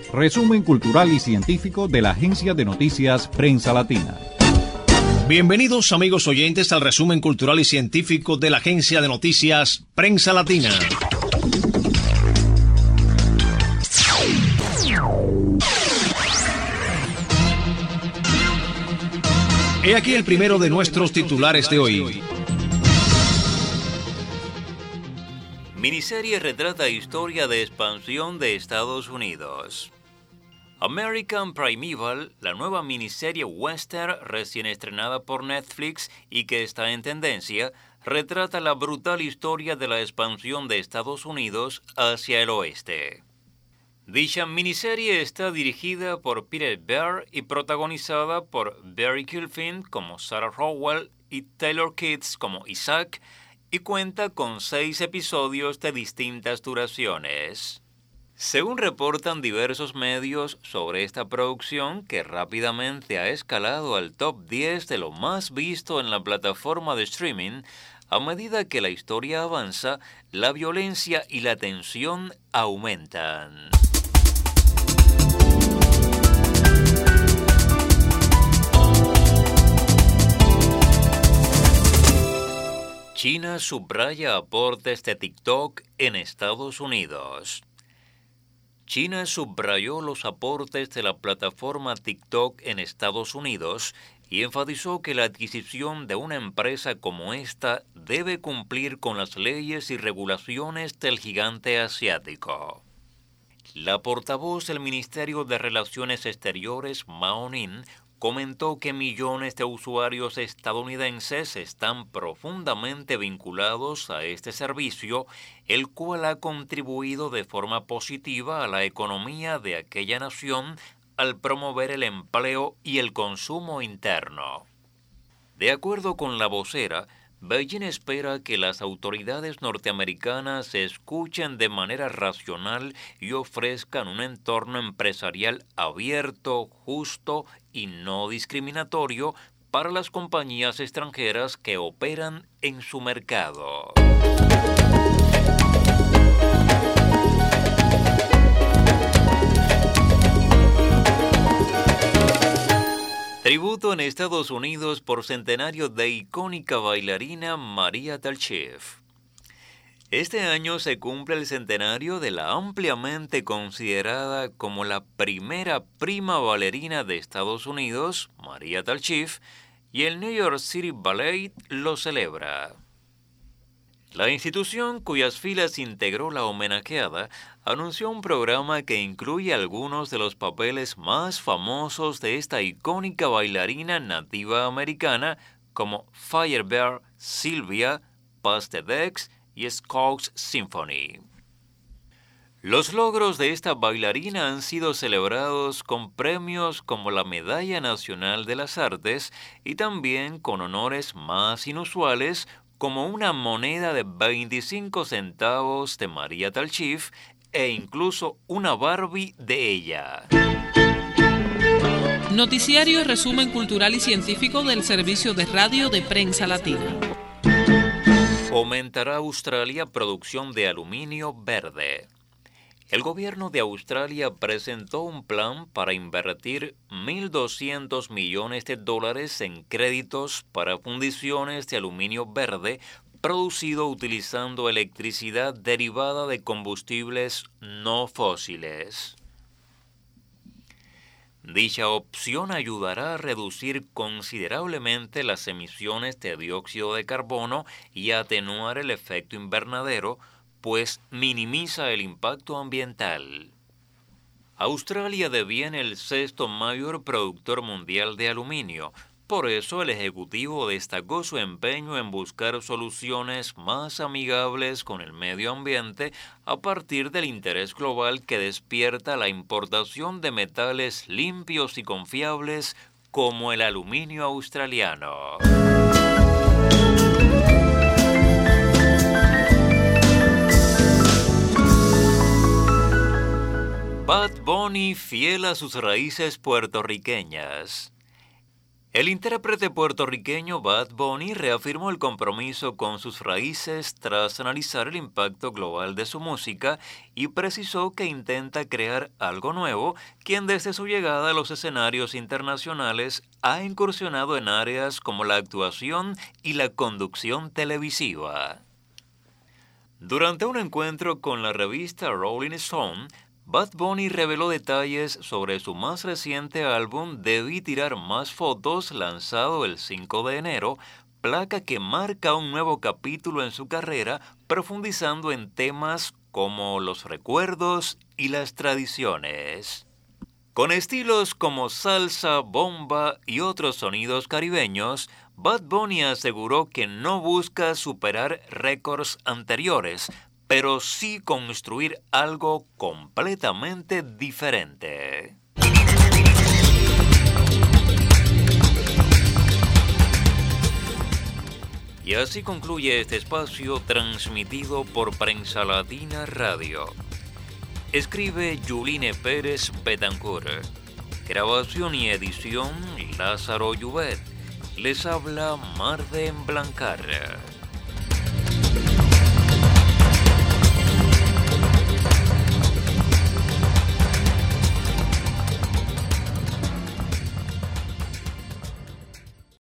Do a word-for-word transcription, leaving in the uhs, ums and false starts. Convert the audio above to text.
Resumen cultural y científico de la agencia de noticias Prensa Latina. Bienvenidos, amigos oyentes, al resumen cultural y científico de la agencia de noticias Prensa Latina. He aquí el primero de nuestros titulares de hoy. Miniserie retrata historia de expansión de Estados Unidos. American Primeval, la nueva miniserie western recién estrenada por Netflix y que está en tendencia, retrata la brutal historia de la expansión de Estados Unidos hacia el oeste. Dicha miniserie está dirigida por Peter Berg y protagonizada por Barry Kilfin como Sarah Rowell y Taylor Kitsch como Isaac, y cuenta con seis episodios de distintas duraciones. Según reportan diversos medios sobre esta producción, que rápidamente ha escalado al top diez de lo más visto en la plataforma de streaming, a medida que la historia avanza, la violencia y la tensión aumentan. China subraya aportes de TikTok en Estados Unidos. China subrayó los aportes de la plataforma TikTok en Estados Unidos y enfatizó que la adquisición de una empresa como esta debe cumplir con las leyes y regulaciones del gigante asiático. La portavoz del Ministerio de Relaciones Exteriores, Mao Ning, comentó que millones de usuarios estadounidenses están profundamente vinculados a este servicio, el cual ha contribuido de forma positiva a la economía de aquella nación al promover el empleo y el consumo interno. De acuerdo con la vocera, Beijing espera que las autoridades norteamericanas escuchen de manera racional y ofrezcan un entorno empresarial abierto, justo y no discriminatorio para las compañías extranjeras que operan en su mercado. Tributo en Estados Unidos por centenario de icónica bailarina Maria Talchef. Este año se cumple el centenario de la ampliamente considerada como la primera prima bailarina de Estados Unidos, Maria Talchef, y el New York City Ballet lo celebra. La institución cuyas filas integró la homenajeada anunció un programa que incluye algunos de los papeles más famosos de esta icónica bailarina nativa americana como Firebird, Sylvia, Past the Decks y Scouts Symphony. Los logros de esta bailarina han sido celebrados con premios como la Medalla Nacional de las Artes y también con honores más inusuales como una moneda de veinticinco centavos de Maria Talchef e incluso una Barbie de ella. Noticiario Resumen Cultural y Científico del Servicio de Radio de Prensa Latina. Fomentará Australia producción de aluminio verde. El gobierno de Australia presentó un plan para invertir mil doscientos millones de dólares en créditos para fundiciones de aluminio verde producido utilizando electricidad derivada de combustibles no fósiles. Dicha opción ayudará a reducir considerablemente las emisiones de dióxido de carbono y a atenuar el efecto invernadero, pues minimiza el impacto ambiental. Australia deviene el sexto mayor productor mundial de aluminio. Por eso el Ejecutivo destacó su empeño en buscar soluciones más amigables con el medio ambiente a partir del interés global que despierta la importación de metales limpios y confiables como el aluminio australiano. Bad Bunny fiel a sus raíces puertorriqueñas. El intérprete puertorriqueño Bad Bunny reafirmó el compromiso con sus raíces tras analizar el impacto global de su música y precisó que intenta crear algo nuevo, quien desde su llegada a los escenarios internacionales ha incursionado en áreas como la actuación y la conducción televisiva. Durante un encuentro con la revista Rolling Stone, Bad Bunny reveló detalles sobre su más reciente álbum Debí tirar más fotos, lanzado el cinco de enero, placa que marca un nuevo capítulo en su carrera, profundizando en temas como los recuerdos y las tradiciones. Con estilos como salsa, bomba y otros sonidos caribeños, Bad Bunny aseguró que no busca superar récords anteriores, pero sí construir algo completamente diferente. Y así concluye este espacio transmitido por Prensa Latina Radio. Escribe Yuline Pérez Betancourt. Grabación y edición Lázaro Llubet. Les habla Marden Blancar.